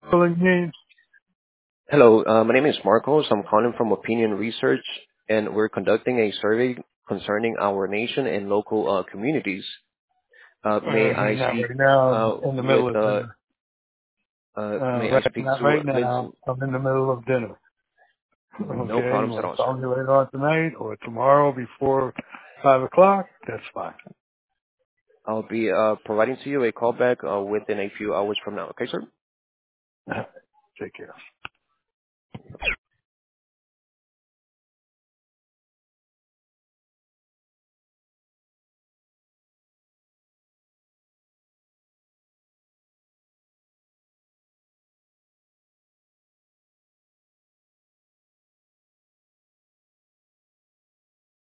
Calling me. Hello, my name is Marcos. I'm calling from Opinion Research, and we're conducting a survey concerning our nation and local communities. May I Not speak right now. I'm uh, in the with middle of dinner. may I speak Not to right Vincent? now. I'm in the middle of dinner. No Okay, you problems at want to all, call sir. me later on tonight or tomorrow before 5 o'clock? That's fine. I'll be providing to you a callback within a few hours from now. Okay, sir? Take care.